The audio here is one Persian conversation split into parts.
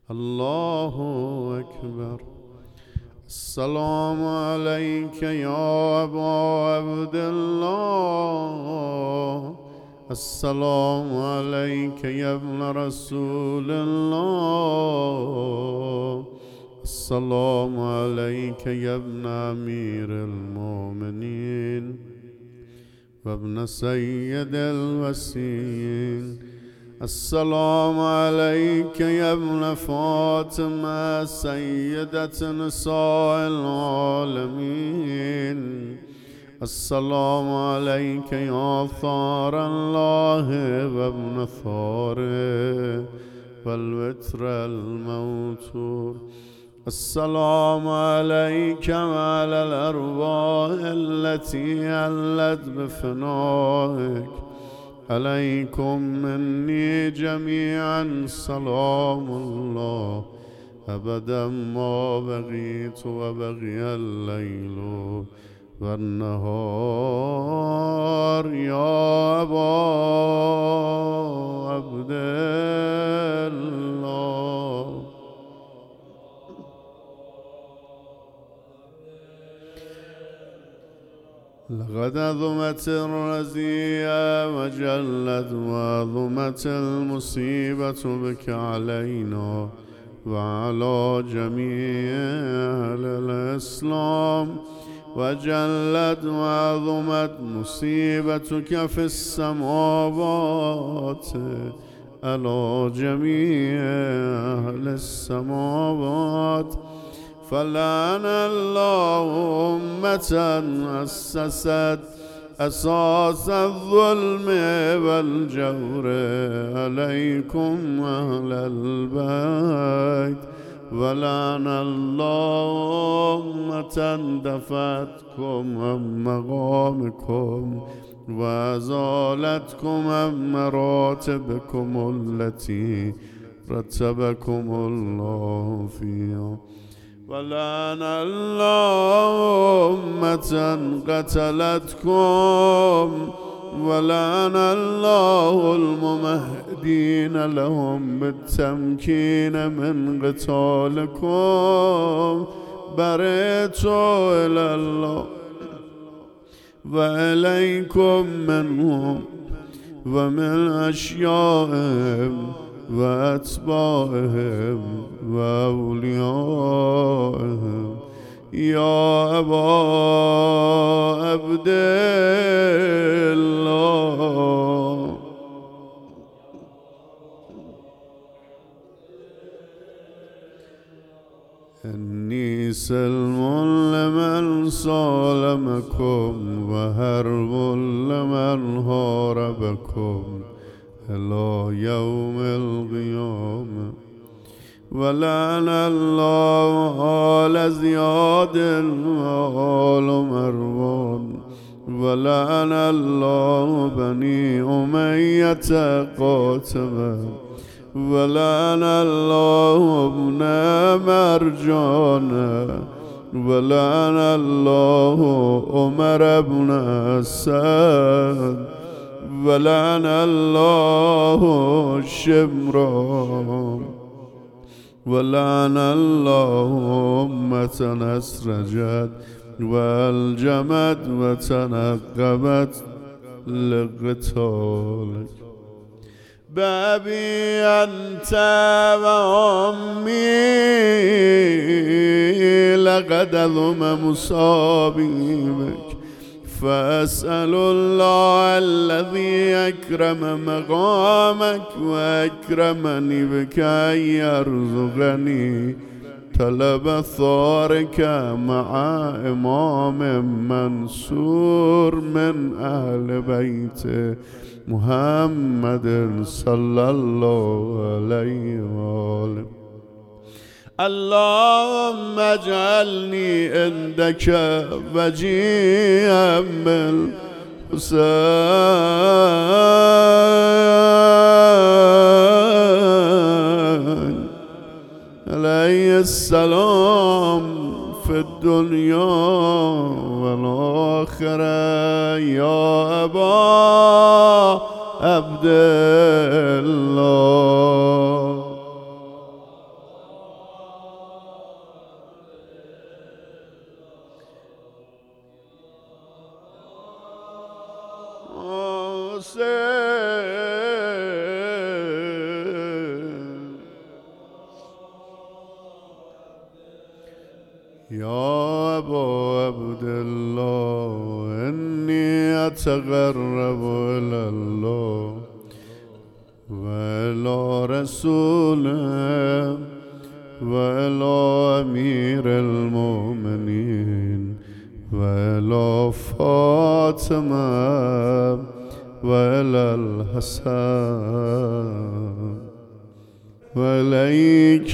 الله أكبر. السلام عليك يا أبا عبد الله. السلام عليك يا ابن رسول الله. السلام عليك يا ابن أمير المؤمنين وابن سيد الوصيين. السلام عليك يا ابن فاطمة سيدة نساء العالمين. السلام عليك يا ثار الله وابن ثاره والوتر الموتور. السلام عليك وعلى الأرواح التي علت بفنائك. عليكم مني جميعا سلام الله أبدا ما بقيت وبقي الليل والنهار يا أبا عبد الله. لقد عظمت الرزية وجلت وعظمت المصيبة بك علينا وعلى جميع أهل الإسلام، وجلت وعظمت مصيبتك في السماوات على جميع أهل السماوات. فلعن الله أمة أسست أساس الظلم والجور عليكم أهل البيت. ولعن الله أمة دفعتكم عن مقامكم وأزالتكم عن مراتبكم التي رتبكم الله فيها. ولعن الله أمة قتلتكم. ولعن الله الممهدين لهم بالتمكين من قتالكم. برئت إلى الله وإليكم منهم ومن أشيائهم وأتباعهم وأوليائهم يا أبا عبد الله. إني سلم لمن سالمكم وهرب لمن هاربكم إلى يوم القيامة. ولعن الله آل زياد وآل مروان. ولعن الله بني أمية قاتبا. ولعن الله ابن مرجان. ولعن الله عمر بن أسد. ولعن الله الشمران. ولعن الله أمة أسرجت والجمت وتنقبت لقتالك. بأبي أنت وأمي لقد عظم مصابي بك. فأسأل الله الذي أكرم مقامك وأكرمني بك أن يرزقني طلب ثارك مع إمام منصور من أهل بيت محمد صلى الله عليه وآله. اللهم اجعلني عندك وجيها بالحسين عليه السلام في الدنيا والآخرة يا أبا عبد الله. يا أبا عبد الله إني أتقرب إلى الله وإلى رسوله وإلى أمير المؤمنين وإلى فاطمة وإلى الحسن وإليك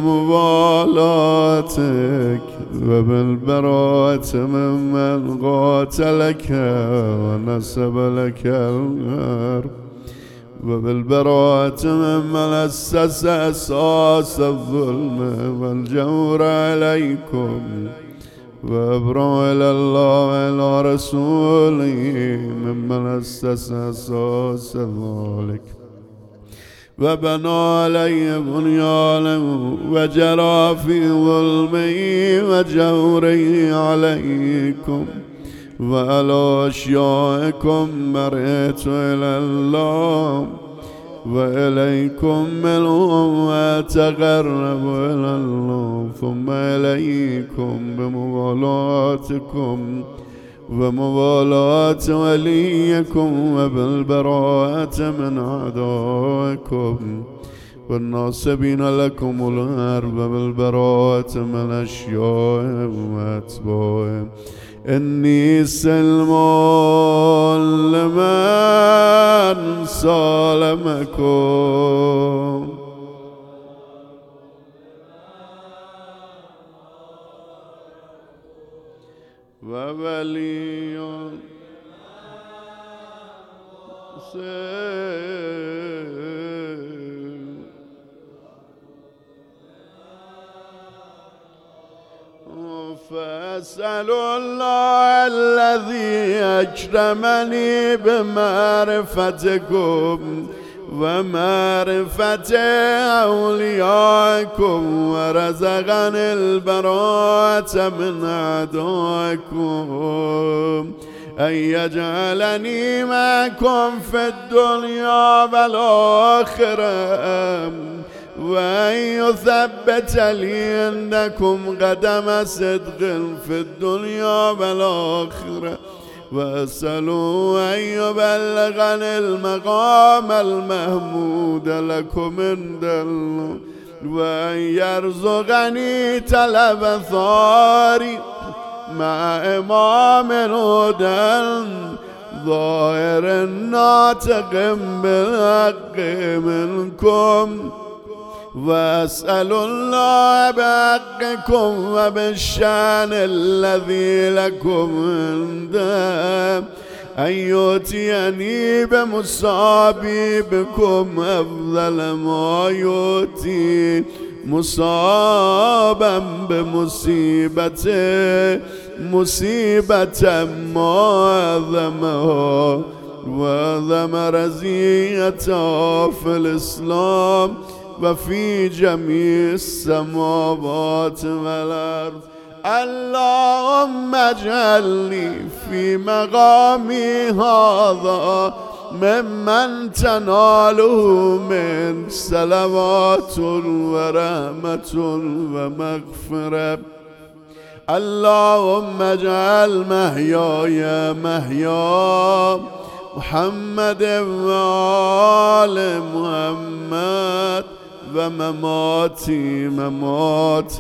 بموالاتك وبالبراءة ممن قاتلك ونسب لك الغرب وبالبراءة ممن أسس أساس الظلم والجور عليكم وأبرأ إلى الله وإلى رسوله ممن أسس أساس ذلك وبنى عليه بنيانه وجرى في ظلمه وجوره عليكم وعلى أشيائكم مرئت إلى الله وإليكم منهم وأتقرب إلى الله ثم إليكم بموالاتكم وموالاة وليكم وبالبراءة من أعدائكم والناصبين لكم الحرب وبالبراءة من أشيائهم وأتباعهم إني سلم لمن سالمكم وولي فأسأل الله الذي أكرمني بمعرفتكم ومعرفة أوليائكم ورزقني البراءة من أعدائكم أن يجعلني معكم في الدنيا والآخرة وأن يثبت لي عندكم قدم صدق في الدنيا والآخرة وأسألوا أن يبلغني المقام المحمود لكم عند الله وأن يرزقني طلب ثاري مع إمام هدى ظاهر ناطق بالحق منكم وأسأل الله بحقكم وبالشأن الذي لكم عنده أن يؤتيني بمصابي بكم أفضل ما يؤتي مصابا بمصيبته مصيبة ما أعظمها وأعظم رزيتها في الإسلام وفي جميع السماوات والأرض. اللهم اجعلني في مقامي هذا ممن تناله من صلوات ورحمة ومغفرة. اللهم اجعل محياي محيا محمد وآل محمد ومماتي ممات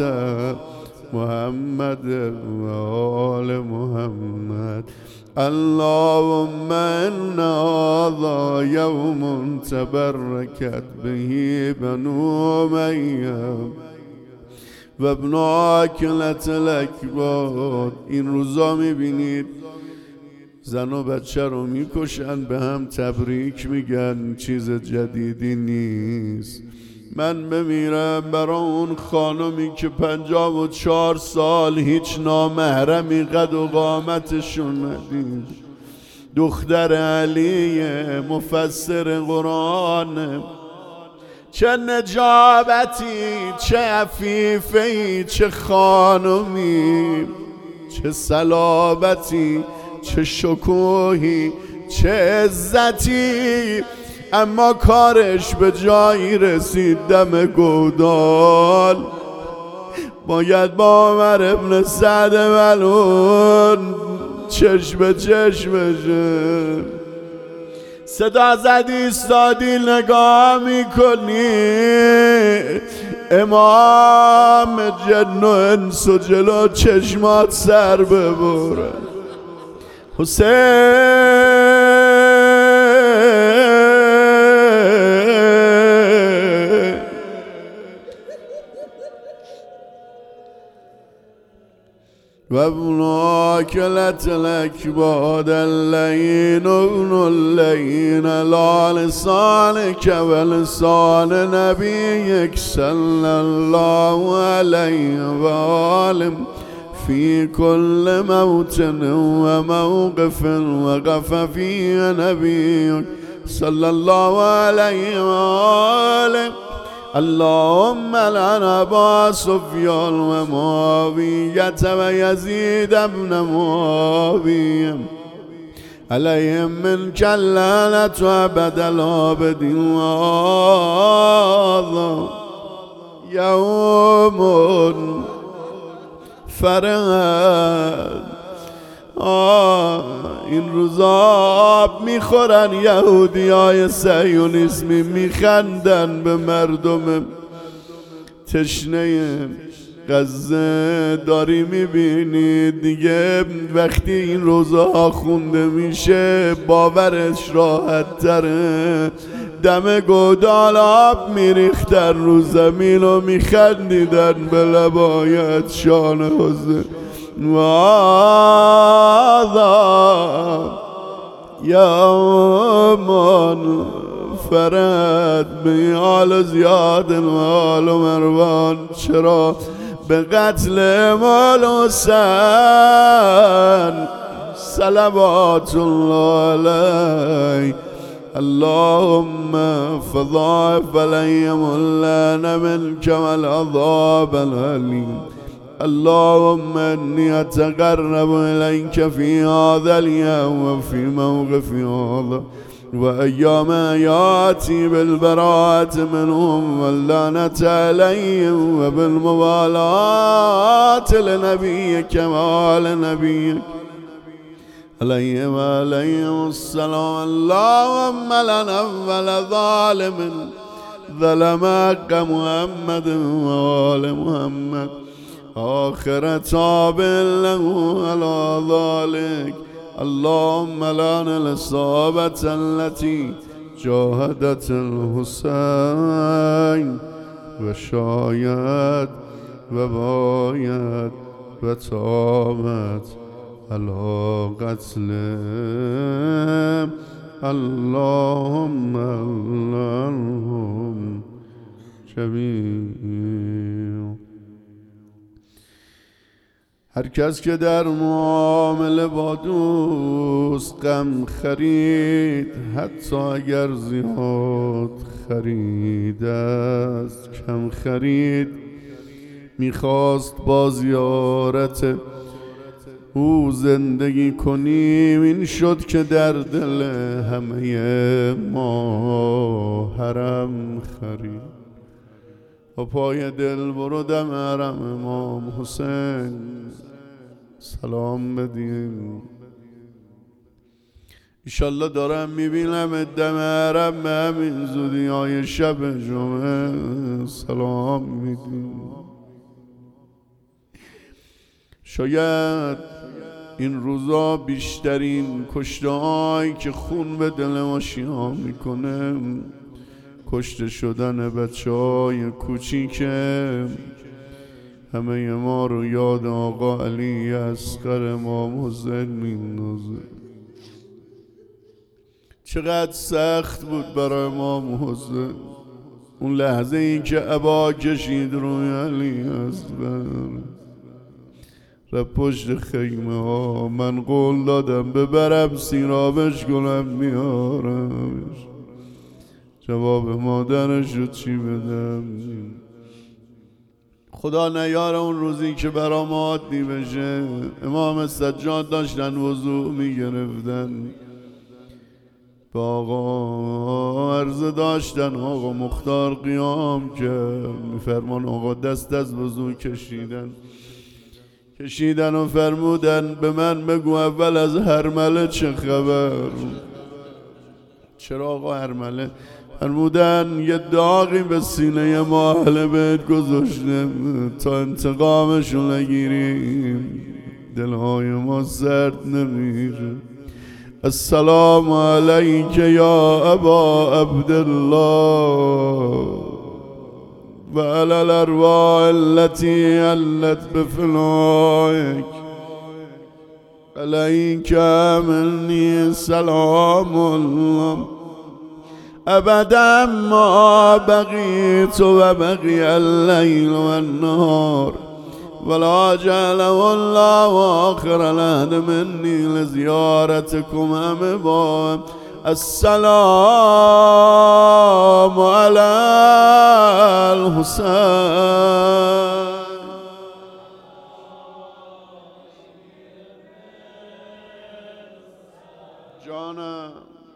محمد وآل محمد. اللهم إن هذا يوم تبركت به بنو أمية و ابن عاکلة الاکباد. این روزا میبینید زن و بچه رو میکشن، به هم تبریک میگن، چیز جدیدی نیست. من بمیرم برای اون خانمی که 54 سال هیچ نامحرمی قد و قامتشون ندید، دختر علی مفسر قرآن، چه نجابتی، چه عفیفی، چه خانمی، چه صلابتی، چه شکوهی، چه عزتی، اما کارش به جایی رسید دم گودال باید با عمر ابن سعد ملعون چشم به چشم بشه. صدا زدی ایستادی نگاه میکنی، امام جن و انس و جلو چشمات سر ببره. حسین و ابناک لتلک بعد اللین ابن اللین لا لسانک و لسان نبیک صلی الله علیه و آله فی کل موطن و موقف وقف فی نبیک صلی الله علیه و آله. اللهم لعن ابا سفیان و معاویه و یزید ابن معاویه علیهم منک اللعنة ابد الآبدین. و هذا یوم فرد. این روزا میخورن یهودی های صهیونیسمی، میخندن به مردم تشنه غزه. داری میبینید دیگه وقتی این روزا خونده میشه باورش راحت تره. دم گودال آب میریختن رو زمین و میخندیدن به لبایت شان حسین. و هذا یوم فرد به آل زیاد و آل مروان. چرا؟ به قتل امام حسین صلوات الله علیه. اللهم فضاعف علیهم اللعن منک والعذاب العلیم. اللهم انی اتقرب الیک فی هذا اليوم و فی موقف هذا و ایام آیاتی بالبراءة منهم واللعنة علیهم و بالموالاة لنبیک و آل نبیک علیه و علیهم السلام. اللهم لعن اول ظالم ظلم حق محمد و آل محمد آخر تابع له على ذلك. اللهم لعن الإصابة التي جاهدت الحسين و شاید و باید و تابت على قتله. اللهم لعنهم جميعا. هر کس که در معامله با دوست غم خرید، حتی اگر زیاد خرید است کم خرید، میخواست با زیارت او زندگی کنیم، این شد که در دل همه ما حرم خرید. با پای دل برو دم حرم امام حسین سلام بدیم. ایشالله دارم میبینم دم حرم به همین زودی های شب جمعه سلام میدیم. شاید این روزا بیشترین کشته‌هایی که خون به دل ما شیعا میکنه کشته شدن بچه‌های کوچیکه. همه ما رو یاد آقا علی اصغر امام حسین میندازه. چقدر سخت بود برای امام حسین اون لحظه ای که عبا کشید روی علی اصغر رفت پشت خیمه ها. من قول دادم ببرم سیرابش کنم میارمش. جواب مادرش رو چی بدم؟ خدا نیاره اون روزی که برام عادی بشه امام سجاد داشتن وضوع میگرفتن، با آقا عرض داشتن آقا مختار قیام کرد. میفرمان آقا دست از وضو کشیدن و فرمودن به من بگو اول از هرمله چه خبر. چرا آقا هرمله؟ فرمودن یه داغی به سینه ما اهل بیت گذاشته تا انتقامشو نگیریم دلهای ما سرد نمیره. السلام علیک یا ابا عبدالله و علی الارواح التي علت بفنائک علیک منی سلام الله ابدا ما بقیت و بقی اللیل و النهار ولا جعله الله آخر العهد منی لزیارتکم امبا. السلام علی الحسین جانم.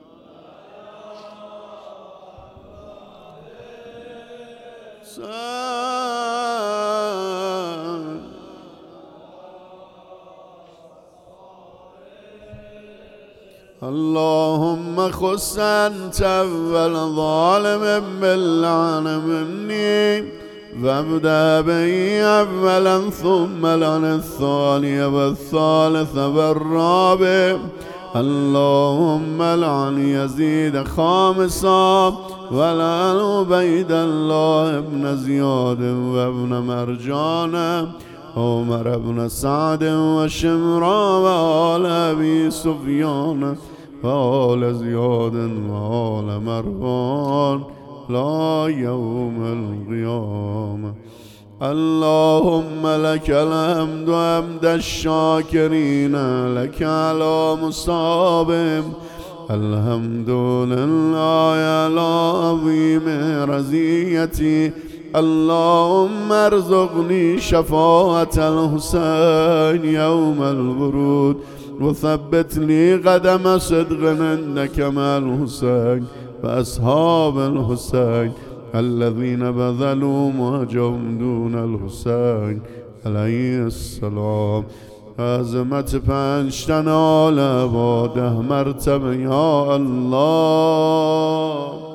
اللهم خص انت اول ظالم باللعن مني وابدأ به اولا ثم لعن الثاني والثالث والرابع. اللهم لعن يزيد خامسا ولعن عبيد الله ابن زياد وابن مرجان عمر بن سعد وشمرا وآل أبي سفيان وآل زياد وآل مروان لا يوم القيامة. اللهم لك الحمد حمد الشاكرين لك على مصابهم. الحمد لله على عظيم رزيتي. اللهم ارزقني شفاعة الحسين يوم الورود وثبت لي قدم صدق عندك مع الحسين وأصحاب الحسين الذين بذلوا مهجهم دون الحسين عليه السلام. عظمت پنج تن آل با 10 مرتبه یا الله.